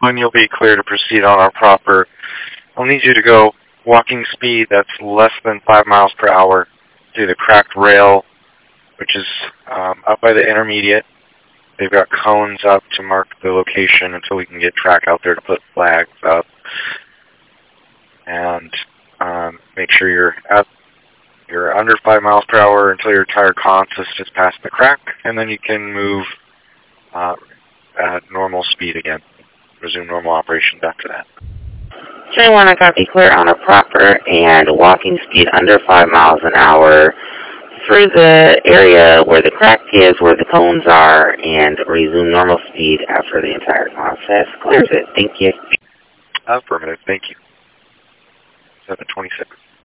when you'll be clear to proceed on our proper. I'll need you to go walking speed that's less than 5 miles per hour through the cracked rail, which is up by the intermediate. They've got cones up to mark the location until we can get track out there to put flags up. And make sure you're under 5 miles per hour until your tire consist is past the crack, and then you can move at normal speed again. Resume normal operations after that. Train 1, I copy clear on a proper and walking speed under 5 miles an hour through the area where the crack is, where the cones are, and resume normal speed after the entire process clears it. Thank you. Affirmative. Thank you. 726.